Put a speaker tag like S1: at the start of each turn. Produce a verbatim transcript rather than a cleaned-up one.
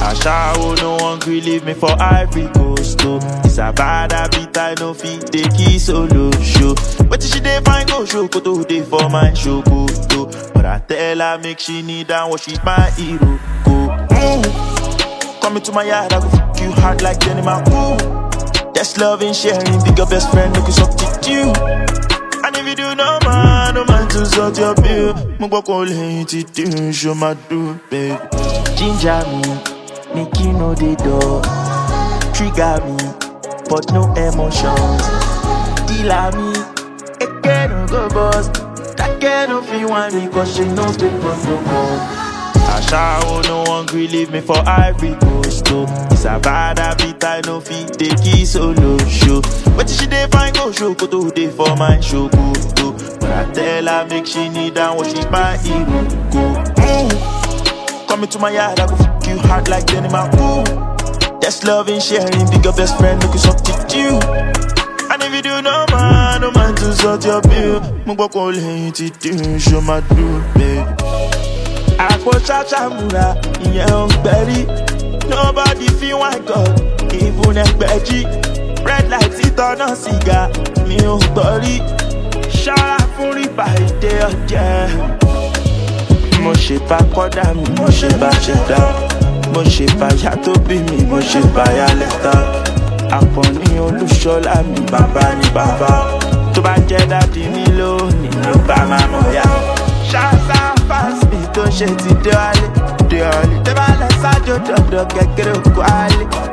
S1: Ashawo no hungry, leave me for Ivory Coast, oh. It's a bad habit, I no fit take it solo show. But she dey fine go show, koto dey for my show, go to. But I tell her make she kneel down, what she's my hero, go. Mm. Come into my yard, I go fuck you hard like Jenny Ma. Ooh. That's love and sharing, bigger best friend, make you substitute. And if you do no man, no man to sort your bill. Mugbo ko leyin ti do, show my do, babe. Ginger me, make you know the door. Trigger me, but no emotions. Dealer me, it can't go bust. That can't feel one me, cause she knows the no more. Ashawo no hungry, leave me for Ivory Coast, oh. It's a bad habit, I no fit take it solo show. But she dey fine go show, koto dey for my show, go to. But I tell her make she kneel down, what she's my hero, go. Mm. Come into my yard, I go fuck you hard like Jenny Ma. Ooh. That's love and sharing, bigger best friend, make you substitute. And if you do no man, no man to sort your bill. Mugbo ko leyin ti do, show my do, babe. Akpo chacha mura, iyen on berry. Nobody feel my God, even Ekpeji. Red light, it on a cigar, me on story. Shara fun ripa ide oje. Mo ṣe bá kọ́dà mi, mo ṣe bá ṣẹ̀dá. Mo ṣe bá ya tó bí mi, mo ṣe bá ya lẹ́tà. Àpọ̀nì Olúṣọlá mi, bàbá ni bàbá. Tó bá jẹ́ dádì mi lónìí, ló bá máa mọ̀ ya. Ṣáṣá fásitì mi tó ṣe ti dé wálé, dé wálé. Tẹ́ bá lẹ sájò dọ̀dọ̀ kékeré òkú álé.